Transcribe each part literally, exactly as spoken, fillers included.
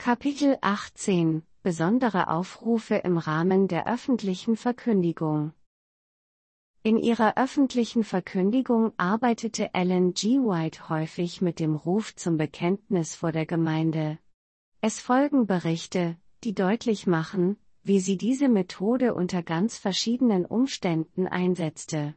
Kapitel achtzehn – Besondere Aufrufe im Rahmen der öffentlichen Verkündigung. In ihrer öffentlichen Verkündigung arbeitete Ellen G. White häufig mit dem Ruf zum Bekenntnis vor der Gemeinde. Es folgen Berichte, die deutlich machen, wie sie diese Methode unter ganz verschiedenen Umständen einsetzte.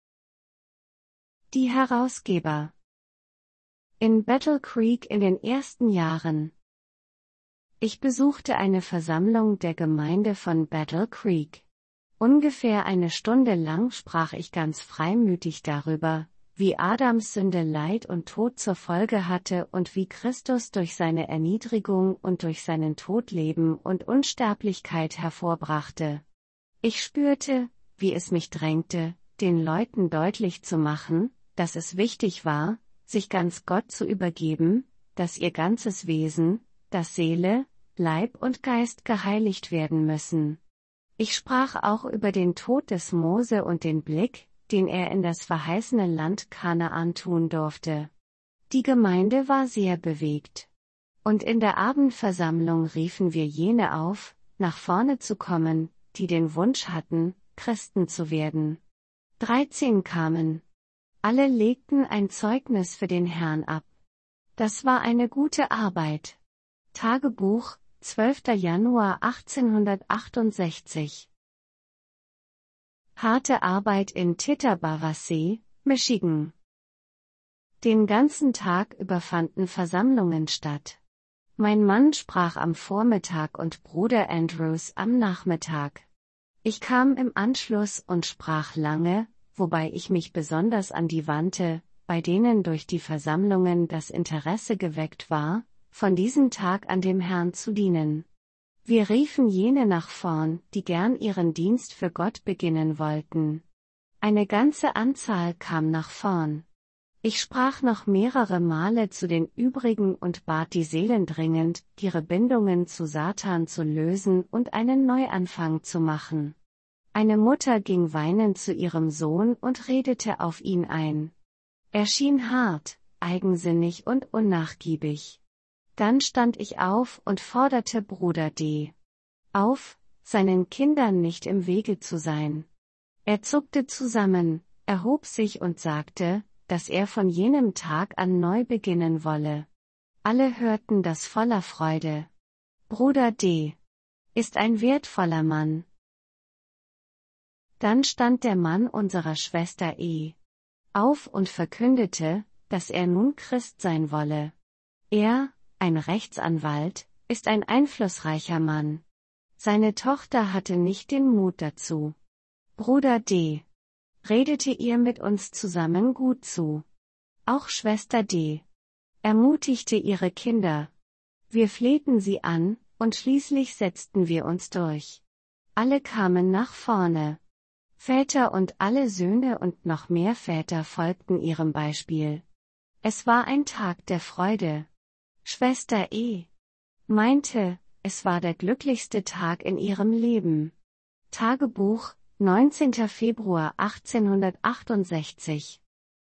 Die Herausgeber. In Battle Creek in den ersten Jahren. Ich besuchte eine Versammlung der Gemeinde von Battle Creek. Ungefähr eine Stunde lang sprach ich ganz freimütig darüber, wie Adams Sünde Leid und Tod zur Folge hatte und wie Christus durch seine Erniedrigung und durch seinen Tod Leben und Unsterblichkeit hervorbrachte. Ich spürte, wie es mich drängte, den Leuten deutlich zu machen, dass es wichtig war, sich ganz Gott zu übergeben, dass ihr ganzes Wesen, das Seele, Leib und Geist geheiligt werden müssen. Ich sprach auch über den Tod des Mose und den Blick, den er in das verheißene Land Kanaan tun durfte. Die Gemeinde war sehr bewegt. Und in der Abendversammlung riefen wir jene auf, nach vorne zu kommen, die den Wunsch hatten, Christen zu werden. Dreizehn kamen. Alle legten ein Zeugnis für den Herrn ab. Das war eine gute Arbeit. Tagebuch, zwölfter Januar achtzehnhundertachtundsechzig. Harte Arbeit in Tittabawassee, Michigan. Den ganzen Tag über fanden Versammlungen statt. Mein Mann sprach am Vormittag und Bruder Andrews am Nachmittag. Ich kam im Anschluss und sprach lange, wobei ich mich besonders an die wandte, bei denen durch die Versammlungen das Interesse geweckt war, von diesem Tag an dem Herrn zu dienen. Wir riefen jene nach vorn, die gern ihren Dienst für Gott beginnen wollten. Eine ganze Anzahl kam nach vorn. Ich sprach noch mehrere Male zu den übrigen und bat die Seelen dringend, ihre Bindungen zu Satan zu lösen und einen Neuanfang zu machen. Eine Mutter ging weinend zu ihrem Sohn und redete auf ihn ein. Er schien hart, eigensinnig und unnachgiebig. Dann stand ich auf und forderte Bruder D. auf, seinen Kindern nicht im Wege zu sein. Er zuckte zusammen, erhob sich und sagte, dass er von jenem Tag an neu beginnen wolle. Alle hörten das voller Freude. Bruder D. ist ein wertvoller Mann. Dann stand der Mann unserer Schwester E. auf und verkündete, dass er nun Christ sein wolle. Er, ein Rechtsanwalt, ist ein einflussreicher Mann. Seine Tochter hatte nicht den Mut dazu. Bruder D. redete ihr mit uns zusammen gut zu. Auch Schwester D. ermutigte ihre Kinder. Wir flehten sie an, und schließlich setzten wir uns durch. Alle kamen nach vorne. Väter und alle Söhne und noch mehr Väter folgten ihrem Beispiel. Es war ein Tag der Freude. Schwester E. meinte, es war der glücklichste Tag in ihrem Leben. Tagebuch, neunzehnter Februar achtzehnhundertachtundsechzig.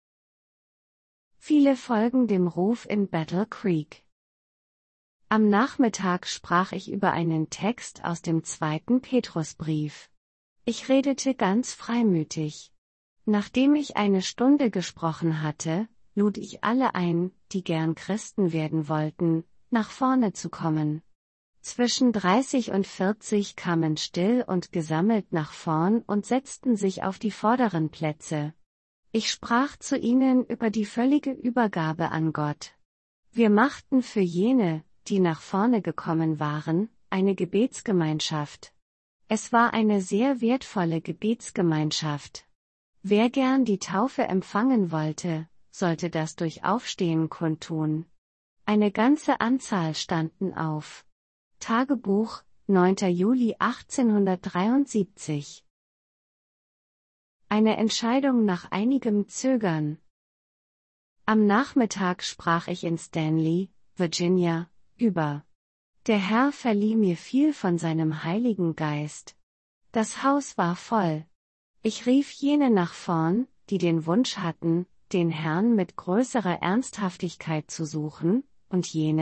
Viele folgen dem Ruf in Battle Creek. Am Nachmittag sprach ich über einen Text aus dem zweiten Petrusbrief. Ich redete ganz freimütig. Nachdem ich eine Stunde gesprochen hatte, lud ich alle ein, die gern Christen werden wollten, nach vorne zu kommen. Zwischen dreißig und vierzig kamen still und gesammelt nach vorn und setzten sich auf die vorderen Plätze. Ich sprach zu ihnen über die völlige Übergabe an Gott. Wir machten für jene, die nach vorne gekommen waren, eine Gebetsgemeinschaft. Es war eine sehr wertvolle Gebetsgemeinschaft. Wer gern die Taufe empfangen wollte, sollte das durch Aufstehen kundtun. Eine ganze Anzahl standen auf. Tagebuch, neunter Juli achtzehnhundertdreiundsiebzig. Eine Entscheidung nach einigem Zögern. Am Nachmittag sprach ich in Stanley, Virginia, über. Der Herr verlieh mir viel von seinem Heiligen Geist. Das Haus war voll. Ich rief jene nach vorn, die den Wunsch hatten, den Herrn mit größerer Ernsthaftigkeit zu suchen, und jene,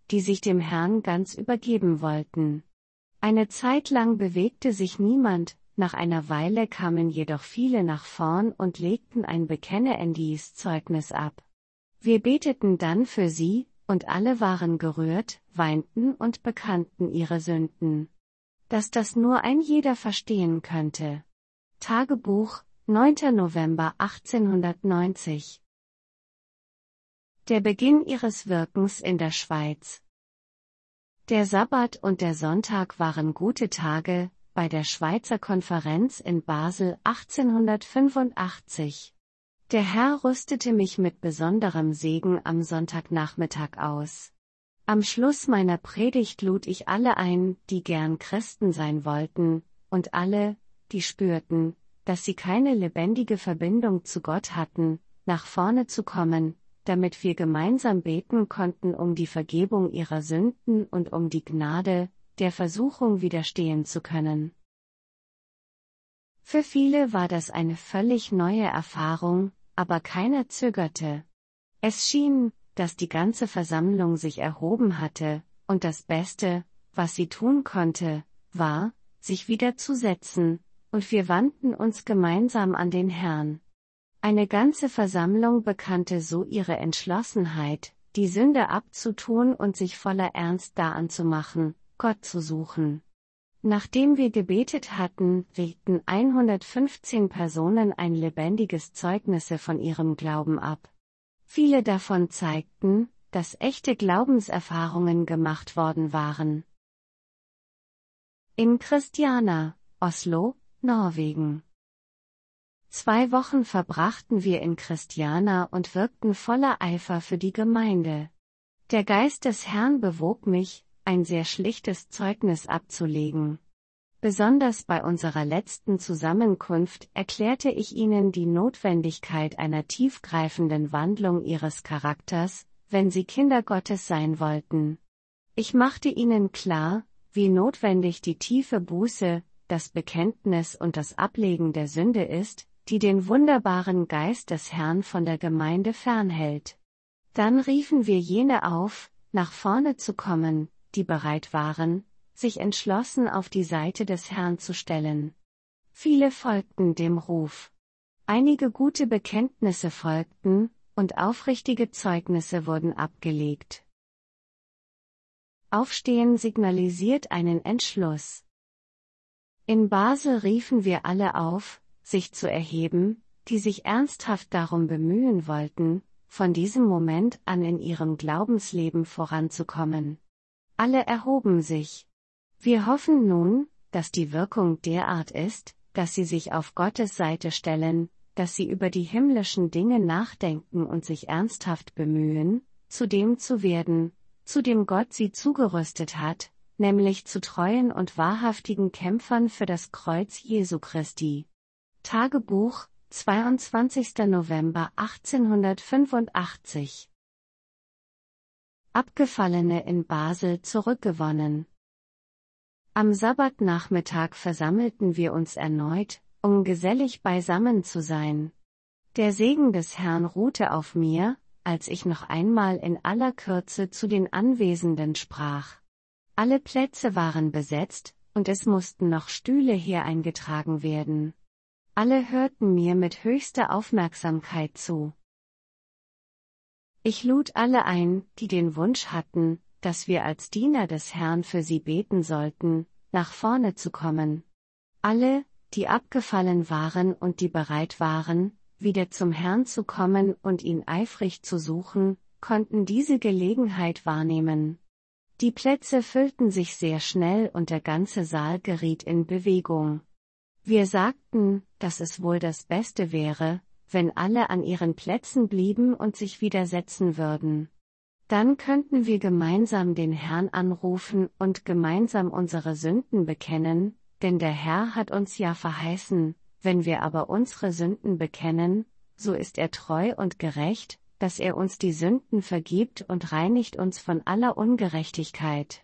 die sich dem Herrn ganz übergeben wollten. Eine Zeit lang bewegte sich niemand, nach einer Weile kamen jedoch viele nach vorn und legten ein Bekenneendiees-Zeugnis ab. Wir beteten dann für sie, und alle waren gerührt, weinten und bekannten ihre Sünden. Dass das nur ein jeder verstehen könnte. Tagebuch, neunter November achtzehnhundertneunzig. Der Beginn ihres Wirkens in der Schweiz. Der Sabbat und der Sonntag waren gute Tage, bei der Schweizer Konferenz in Basel achtzehnhundertfünfundachtzig. Der Herr rüstete mich mit besonderem Segen am Sonntagnachmittag aus. Am Schluss meiner Predigt lud ich alle ein, die gern Christen sein wollten, und alle, die spürten, dass sie keine lebendige Verbindung zu Gott hatten, nach vorne zu kommen, damit wir gemeinsam beten konnten um die Vergebung ihrer Sünden und um die Gnade, der Versuchung widerstehen zu können. Für viele war das eine völlig neue Erfahrung, aber keiner zögerte. Es schien, dass die ganze Versammlung sich erhoben hatte, und das Beste, was sie tun konnte, war, sich wieder zu setzen, und wir wandten uns gemeinsam an den Herrn. Eine ganze Versammlung bekannte so ihre Entschlossenheit, die Sünde abzutun und sich voller Ernst daran zu machen, Gott zu suchen. Nachdem wir gebetet hatten, legten hundertfünfzehn Personen ein lebendiges Zeugnisse von ihrem Glauben ab. Viele davon zeigten, dass echte Glaubenserfahrungen gemacht worden waren. In Kristiania, Oslo, Norwegen. Zwei Wochen verbrachten wir in Kristiania und wirkten voller Eifer für die Gemeinde. Der Geist des Herrn bewog mich, ein sehr schlichtes Zeugnis abzulegen. Besonders bei unserer letzten Zusammenkunft erklärte ich ihnen die Notwendigkeit einer tiefgreifenden Wandlung ihres Charakters, wenn sie Kinder Gottes sein wollten. Ich machte ihnen klar, wie notwendig die tiefe Buße, das Bekenntnis und das Ablegen der Sünde ist, die den wunderbaren Geist des Herrn von der Gemeinde fernhält. Dann riefen wir jene auf, nach vorne zu kommen, die bereit waren, sich entschlossen auf die Seite des Herrn zu stellen. Viele folgten dem Ruf. Einige gute Bekenntnisse folgten, und aufrichtige Zeugnisse wurden abgelegt. Aufstehen signalisiert einen Entschluss. In Basel riefen wir alle auf, sich zu erheben, die sich ernsthaft darum bemühen wollten, von diesem Moment an in ihrem Glaubensleben voranzukommen. Alle erhoben sich. Wir hoffen nun, dass die Wirkung derart ist, dass sie sich auf Gottes Seite stellen, dass sie über die himmlischen Dinge nachdenken und sich ernsthaft bemühen, zu dem zu werden, zu dem Gott sie zugerüstet hat, nämlich zu treuen und wahrhaftigen Kämpfern für das Kreuz Jesu Christi. Tagebuch, zweiundzwanzigster November achtzehnhundertfünfundachtzig. Abgefallene in Basel zurückgewonnen. Am Sabbatnachmittag versammelten wir uns erneut, um gesellig beisammen zu sein. Der Segen des Herrn ruhte auf mir, als ich noch einmal in aller Kürze zu den Anwesenden sprach. Alle Plätze waren besetzt, und es mussten noch Stühle hier eingetragen werden. Alle hörten mir mit höchster Aufmerksamkeit zu. Ich lud alle ein, die den Wunsch hatten, dass wir als Diener des Herrn für sie beten sollten, nach vorne zu kommen. Alle, die abgefallen waren und die bereit waren, wieder zum Herrn zu kommen und ihn eifrig zu suchen, konnten diese Gelegenheit wahrnehmen. Die Plätze füllten sich sehr schnell und der ganze Saal geriet in Bewegung. Wir sagten, dass es wohl das Beste wäre, wenn alle an ihren Plätzen blieben und sich widersetzen würden. Dann könnten wir gemeinsam den Herrn anrufen und gemeinsam unsere Sünden bekennen, denn der Herr hat uns ja verheißen, wenn wir aber unsere Sünden bekennen, so ist er treu und gerecht, dass er uns die Sünden vergibt und reinigt uns von aller Ungerechtigkeit.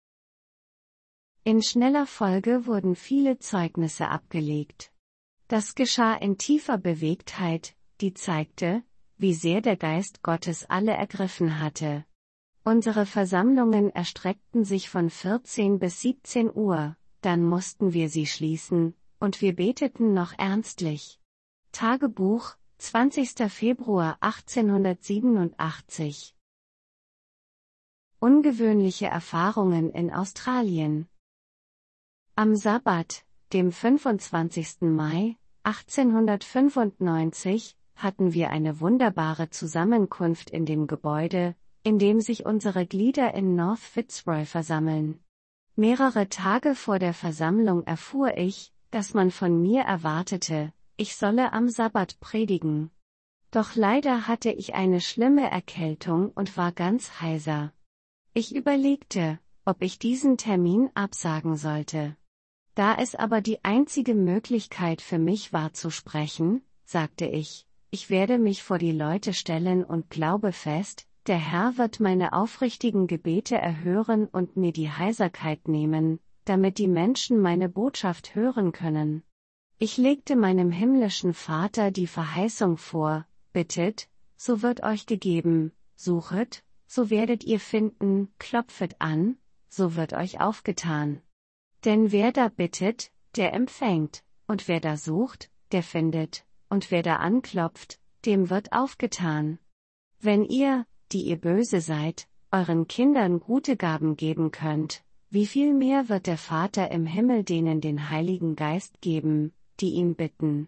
In schneller Folge wurden viele Zeugnisse abgelegt. Das geschah in tiefer Bewegtheit, die zeigte, wie sehr der Geist Gottes alle ergriffen hatte. Unsere Versammlungen erstreckten sich von vierzehn bis siebzehn Uhr, dann mussten wir sie schließen, und wir beteten noch ernstlich. Tagebuch, zwanzigster Februar achtzehnhundertsiebenundachtzig. Ungewöhnliche Erfahrungen in Australien. Am Sabbat, dem fünfundzwanzigsten Mai achtzehnhundertfünfundneunzig, hatten wir eine wunderbare Zusammenkunft in dem Gebäude, in dem sich unsere Glieder in North Fitzroy versammeln. Mehrere Tage vor der Versammlung erfuhr ich, dass man von mir erwartete, ich solle am Sabbat predigen. Doch leider hatte ich eine schlimme Erkältung und war ganz heiser. Ich überlegte, ob ich diesen Termin absagen sollte. Da es aber die einzige Möglichkeit für mich war zu sprechen, sagte ich, ich werde mich vor die Leute stellen und glaube fest, der Herr wird meine aufrichtigen Gebete erhören und mir die Heiserkeit nehmen, damit die Menschen meine Botschaft hören können. Ich legte meinem himmlischen Vater die Verheißung vor, bittet, so wird euch gegeben, suchet, so werdet ihr finden, klopfet an, so wird euch aufgetan. Denn wer da bittet, der empfängt, und wer da sucht, der findet, und wer da anklopft, dem wird aufgetan. Wenn ihr, die ihr böse seid, euren Kindern gute Gaben geben könnt, wie viel mehr wird der Vater im Himmel denen den Heiligen Geist geben, die ihn bitten.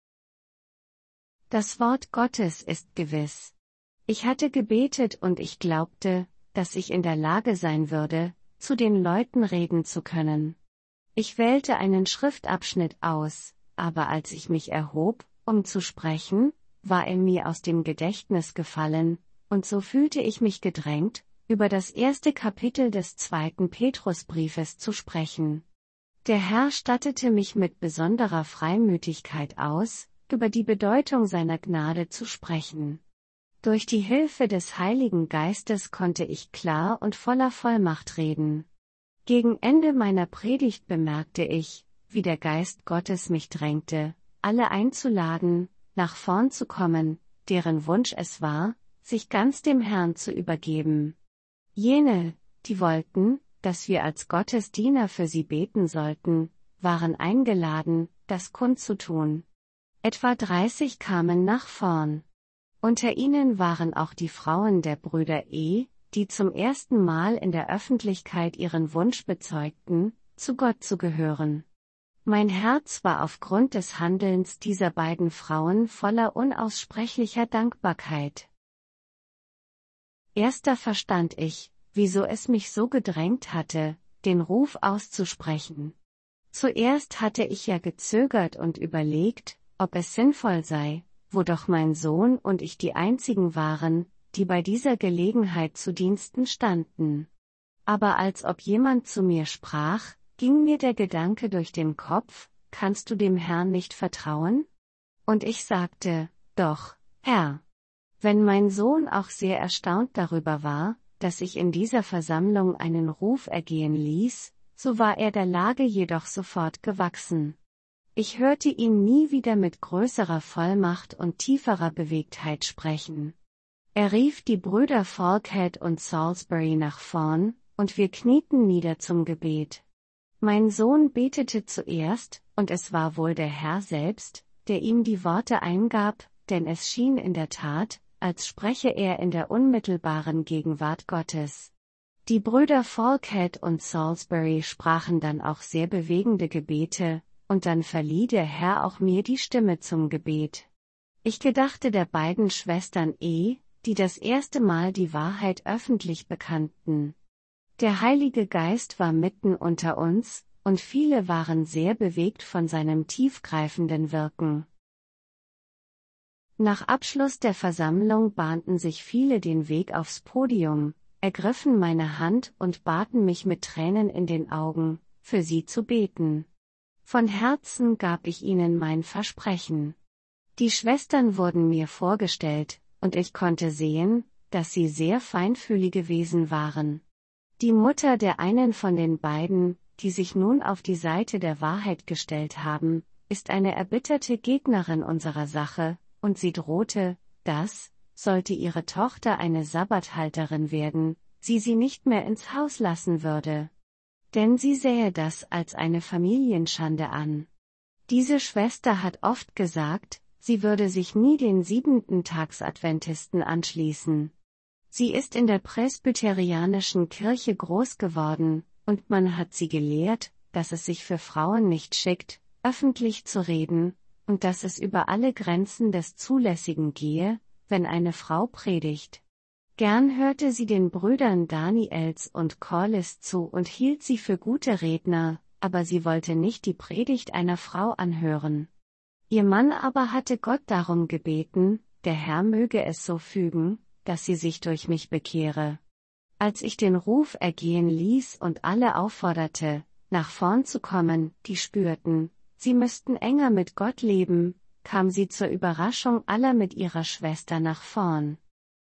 Das Wort Gottes ist gewiss. Ich hatte gebetet und ich glaubte, dass ich in der Lage sein würde, zu den Leuten reden zu können. Ich wählte einen Schriftabschnitt aus, aber als ich mich erhob, um zu sprechen, war er mir aus dem Gedächtnis gefallen, und so fühlte ich mich gedrängt, über das erste Kapitel des zweiten Petrusbriefes zu sprechen. Der Herr stattete mich mit besonderer Freimütigkeit aus, über die Bedeutung seiner Gnade zu sprechen. Durch die Hilfe des Heiligen Geistes konnte ich klar und voller Vollmacht reden. Gegen Ende meiner Predigt bemerkte ich, wie der Geist Gottes mich drängte, alle einzuladen, nach vorn zu kommen, deren Wunsch es war, sich ganz dem Herrn zu übergeben. Jene, die wollten, dass wir als Gottesdiener für sie beten sollten, waren eingeladen, das kundzutun. Etwa dreißig kamen nach vorn. Unter ihnen waren auch die Frauen der Brüder E., die zum ersten Mal in der Öffentlichkeit ihren Wunsch bezeugten, zu Gott zu gehören. Mein Herz war aufgrund des Handelns dieser beiden Frauen voller unaussprechlicher Dankbarkeit. Erster verstand ich, wieso es mich so gedrängt hatte, den Ruf auszusprechen. Zuerst hatte ich ja gezögert und überlegt, ob es sinnvoll sei, wo doch mein Sohn und ich die einzigen waren, die bei dieser Gelegenheit zu Diensten standen. Aber als ob jemand zu mir sprach, ging mir der Gedanke durch den Kopf, kannst du dem Herrn nicht vertrauen? Und ich sagte, doch, Herr. Wenn mein Sohn auch sehr erstaunt darüber war, dass ich in dieser Versammlung einen Ruf ergehen ließ, so war er der Lage jedoch sofort gewachsen. Ich hörte ihn nie wieder mit größerer Vollmacht und tieferer Bewegtheit sprechen. Er rief die Brüder Falkhead und Salisbury nach vorn, und wir knieten nieder zum Gebet. Mein Sohn betete zuerst, und es war wohl der Herr selbst, der ihm die Worte eingab, denn es schien in der Tat, als spreche er in der unmittelbaren Gegenwart Gottes. Die Brüder Falkhead und Salisbury sprachen dann auch sehr bewegende Gebete, und dann verlieh der Herr auch mir die Stimme zum Gebet. Ich gedachte der beiden Schwestern E., die das erste Mal die Wahrheit öffentlich bekannten. Der Heilige Geist war mitten unter uns, und viele waren sehr bewegt von seinem tiefgreifenden Wirken. Nach Abschluss der Versammlung bahnten sich viele den Weg aufs Podium, ergriffen meine Hand und baten mich mit Tränen in den Augen, für sie zu beten. Von Herzen gab ich ihnen mein Versprechen. Die Schwestern wurden mir vorgestellt, und ich konnte sehen, dass sie sehr feinfühlige Wesen waren. Die Mutter der einen von den beiden, die sich nun auf die Seite der Wahrheit gestellt haben, ist eine erbitterte Gegnerin unserer Sache, und sie drohte, dass, sollte ihre Tochter eine Sabbathalterin werden, sie sie nicht mehr ins Haus lassen würde. Denn sie sähe das als eine Familienschande an. Diese Schwester hat oft gesagt, sie würde sich nie den Siebenten-Tags-Adventisten anschließen. Sie ist in der presbyterianischen Kirche groß geworden, und man hat sie gelehrt, dass es sich für Frauen nicht schickt, öffentlich zu reden, und dass es über alle Grenzen des Zulässigen gehe, wenn eine Frau predigt. Gern hörte sie den Brüdern Daniels und Corliss zu und hielt sie für gute Redner, aber sie wollte nicht die Predigt einer Frau anhören. Ihr Mann aber hatte Gott darum gebeten, der Herr möge es so fügen, dass sie sich durch mich bekehre. Als ich den Ruf ergehen ließ und alle aufforderte, nach vorn zu kommen, die spürten, sie müssten enger mit Gott leben, kam sie zur Überraschung aller mit ihrer Schwester nach vorn.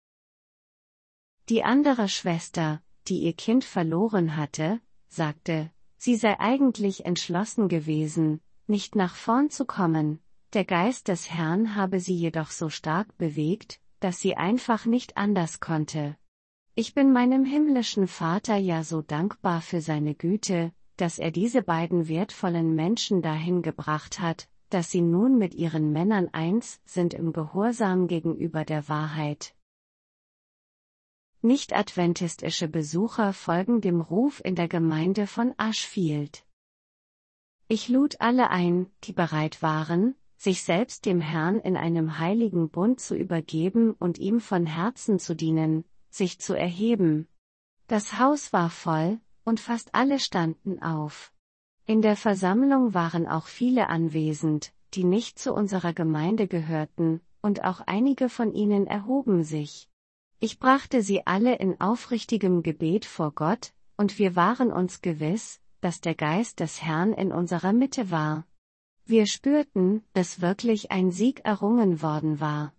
Die andere Schwester, die ihr Kind verloren hatte, sagte, sie sei eigentlich entschlossen gewesen, nicht nach vorn zu kommen, der Geist des Herrn habe sie jedoch so stark bewegt, dass sie einfach nicht anders konnte. Ich bin meinem himmlischen Vater ja so dankbar für seine Güte, dass er diese beiden wertvollen Menschen dahin gebracht hat, dass sie nun mit ihren Männern eins sind im Gehorsam gegenüber der Wahrheit. Nicht-adventistische Besucher folgen dem Ruf in der Gemeinde von Ashfield. Ich lud alle ein, die bereit waren, sich selbst dem Herrn in einem heiligen Bund zu übergeben und ihm von Herzen zu dienen, sich zu erheben. Das Haus war voll, und fast alle standen auf. In der Versammlung waren auch viele anwesend, die nicht zu unserer Gemeinde gehörten, und auch einige von ihnen erhoben sich. Ich brachte sie alle in aufrichtigem Gebet vor Gott, und wir waren uns gewiss, dass der Geist des Herrn in unserer Mitte war. Wir spürten, dass wirklich ein Sieg errungen worden war.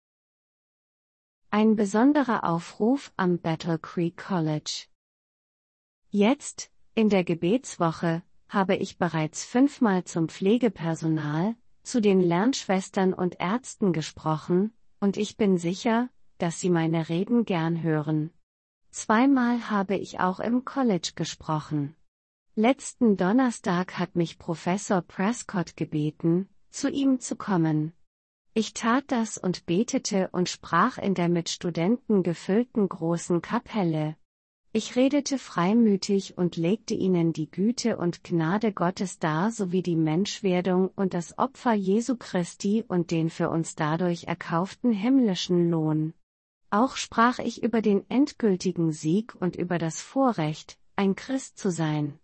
Ein besonderer Aufruf am Battle Creek College. Jetzt, in der Gebetswoche, habe ich bereits fünfmal zum Pflegepersonal, zu den Lernschwestern und Ärzten gesprochen, und ich bin sicher, dass sie meine Reden gern hören. Zweimal habe ich auch im College gesprochen. Letzten Donnerstag hat mich Professor Prescott gebeten, zu ihm zu kommen. Ich tat das und betete und sprach in der mit Studenten gefüllten großen Kapelle. Ich redete freimütig und legte ihnen die Güte und Gnade Gottes dar sowie die Menschwerdung und das Opfer Jesu Christi und den für uns dadurch erkauften himmlischen Lohn. Auch sprach ich über den endgültigen Sieg und über das Vorrecht, ein Christ zu sein.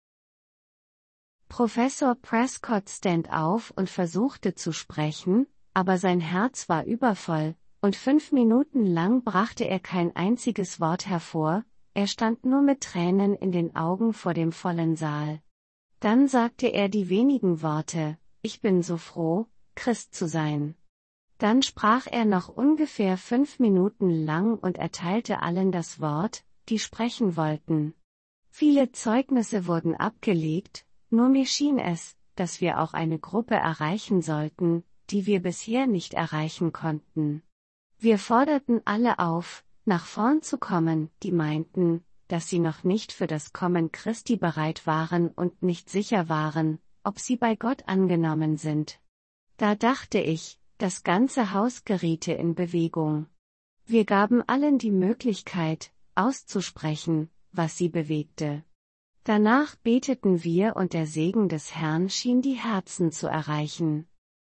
Professor Prescott stand auf und versuchte zu sprechen, aber sein Herz war übervoll, und fünf Minuten lang brachte er kein einziges Wort hervor, er stand nur mit Tränen in den Augen vor dem vollen Saal. Dann sagte er die wenigen Worte, ich bin so froh, Christ zu sein. Dann sprach er noch ungefähr fünf Minuten lang und erteilte allen das Wort, die sprechen wollten. Viele Zeugnisse wurden abgelegt, nur mir schien es, dass wir auch eine Gruppe erreichen sollten, die wir bisher nicht erreichen konnten. Wir forderten alle auf, nach vorn zu kommen, die meinten, dass sie noch nicht für das Kommen Christi bereit waren und nicht sicher waren, ob sie bei Gott angenommen sind. Da dachte ich, das ganze Haus geriete in Bewegung. Wir gaben allen die Möglichkeit, auszusprechen, was sie bewegte. Danach beteten wir und der Segen des Herrn schien die Herzen zu erreichen.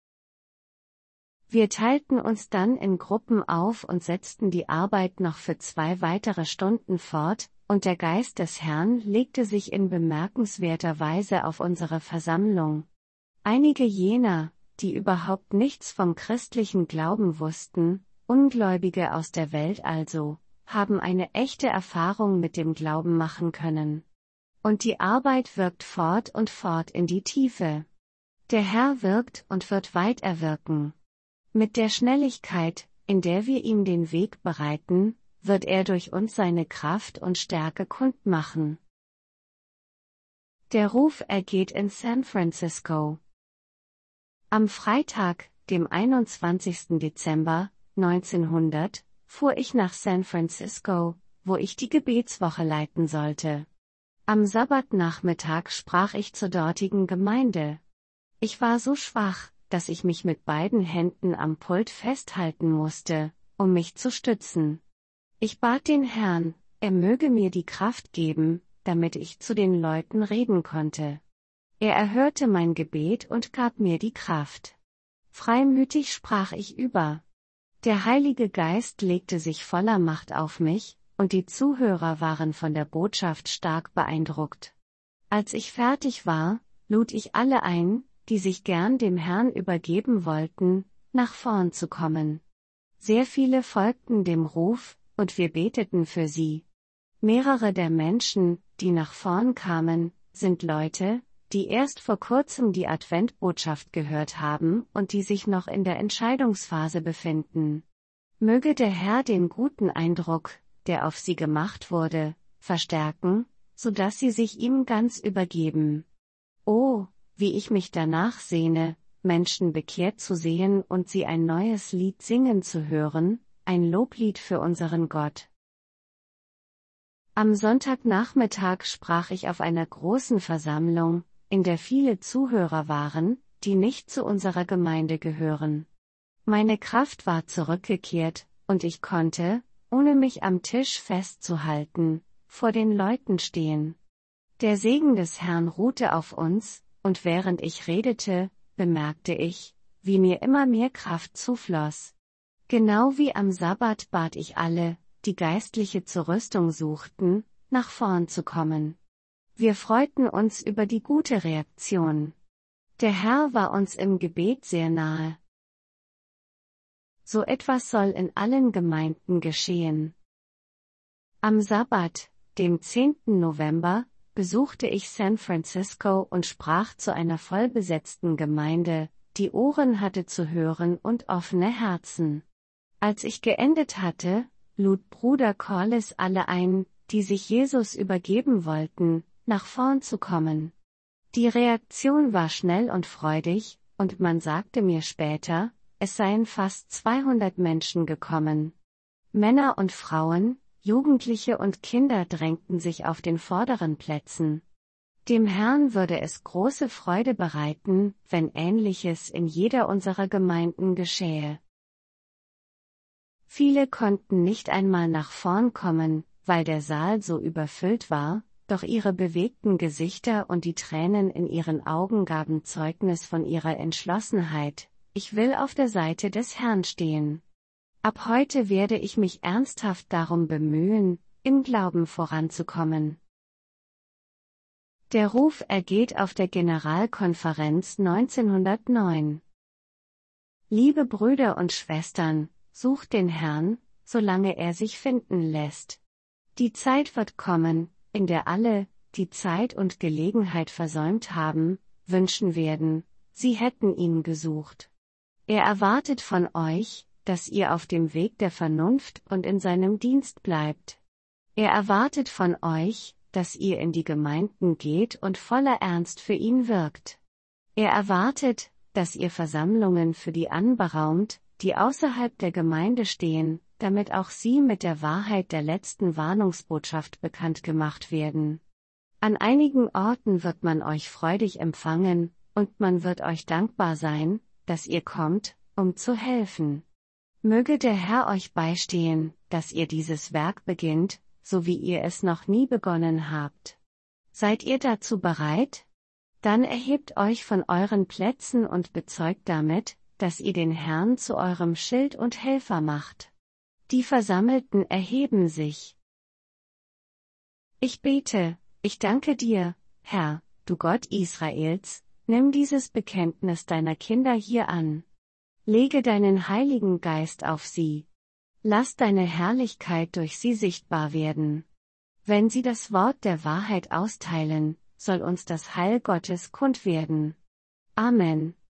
Wir teilten uns dann in Gruppen auf und setzten die Arbeit noch für zwei weitere Stunden fort, und der Geist des Herrn legte sich in bemerkenswerter Weise auf unsere Versammlung. Einige jener, die überhaupt nichts vom christlichen Glauben wussten, Ungläubige aus der Welt also, haben eine echte Erfahrung mit dem Glauben machen können. Und die Arbeit wirkt fort und fort in die Tiefe. Der Herr wirkt und wird weit erwirken. Mit der Schnelligkeit, in der wir ihm den Weg bereiten, wird er durch uns seine Kraft und Stärke kundmachen. Der Ruf ergeht in San Francisco. Am Freitag, dem einundzwanzigsten Dezember neunzehnhundert, fuhr ich nach San Francisco, wo ich die Gebetswoche leiten sollte. Am Sabbatnachmittag sprach ich zur dortigen Gemeinde. Ich war so schwach, dass ich mich mit beiden Händen am Pult festhalten musste, um mich zu stützen. Ich bat den Herrn, er möge mir die Kraft geben, damit ich zu den Leuten reden konnte. Er erhörte mein Gebet und gab mir die Kraft. Freimütig sprach ich über. Der Heilige Geist legte sich voller Macht auf mich, und die Zuhörer waren von der Botschaft stark beeindruckt. Als ich fertig war, lud ich alle ein, die sich gern dem Herrn übergeben wollten, nach vorn zu kommen. Sehr viele folgten dem Ruf, und wir beteten für sie. Mehrere der Menschen, die nach vorn kamen, sind Leute, die erst vor kurzem die Adventbotschaft gehört haben und die sich noch in der Entscheidungsphase befinden. Möge der Herr den guten Eindruck, der auf sie gemacht wurde, verstärken, so dass sie sich ihm ganz übergeben. Oh, wie ich mich danach sehne, Menschen bekehrt zu sehen und sie ein neues Lied singen zu hören, ein Loblied für unseren Gott. Am Sonntagnachmittag sprach ich auf einer großen Versammlung, in der viele Zuhörer waren, die nicht zu unserer Gemeinde gehören. Meine Kraft war zurückgekehrt, und ich konnte, ohne mich am Tisch festzuhalten, vor den Leuten stehen. Der Segen des Herrn ruhte auf uns, und während ich redete, bemerkte ich, wie mir immer mehr Kraft zufloss. Genau wie am Sabbat bat ich alle, die geistliche Zurüstung suchten, nach vorn zu kommen. Wir freuten uns über die gute Reaktion. Der Herr war uns im Gebet sehr nahe. So etwas soll in allen Gemeinden geschehen. Am Sabbat, dem zehnten November, besuchte ich San Francisco und sprach zu einer vollbesetzten Gemeinde, die Ohren hatte zu hören und offene Herzen. Als ich geendet hatte, lud Bruder Corliss alle ein, die sich Jesus übergeben wollten, nach vorn zu kommen. Die Reaktion war schnell und freudig, und man sagte mir später, es seien fast zweihundert Menschen gekommen. Männer und Frauen, Jugendliche und Kinder drängten sich auf den vorderen Plätzen. Dem Herrn würde es große Freude bereiten, wenn Ähnliches in jeder unserer Gemeinden geschähe. Viele konnten nicht einmal nach vorn kommen, weil der Saal so überfüllt war, doch ihre bewegten Gesichter und die Tränen in ihren Augen gaben Zeugnis von ihrer Entschlossenheit. Ich will auf der Seite des Herrn stehen. Ab heute werde ich mich ernsthaft darum bemühen, im Glauben voranzukommen. Der Ruf ergeht auf der Generalkonferenz neunzehnhundertneun. Liebe Brüder und Schwestern, sucht den Herrn, solange er sich finden lässt. Die Zeit wird kommen, in der alle, die Zeit und Gelegenheit versäumt haben, wünschen werden, sie hätten ihn gesucht. Er erwartet von euch, dass ihr auf dem Weg der Vernunft und in seinem Dienst bleibt. Er erwartet von euch, dass ihr in die Gemeinden geht und voller Ernst für ihn wirkt. Er erwartet, dass ihr Versammlungen für die anberaumt, die außerhalb der Gemeinde stehen, damit auch sie mit der Wahrheit der letzten Warnungsbotschaft bekannt gemacht werden. An einigen Orten wird man euch freudig empfangen, und man wird euch dankbar sein, dass ihr kommt, um zu helfen. Möge der Herr euch beistehen, dass ihr dieses Werk beginnt, so wie ihr es noch nie begonnen habt. Seid ihr dazu bereit? Dann erhebt euch von euren Plätzen und bezeugt damit, dass ihr den Herrn zu eurem Schild und Helfer macht. Die Versammelten erheben sich. Ich bete, ich danke dir, Herr, du Gott Israels, nimm dieses Bekenntnis deiner Kinder hier an. Lege deinen Heiligen Geist auf sie. Lass deine Herrlichkeit durch sie sichtbar werden. Wenn sie das Wort der Wahrheit austeilen, soll uns das Heil Gottes kund werden. Amen.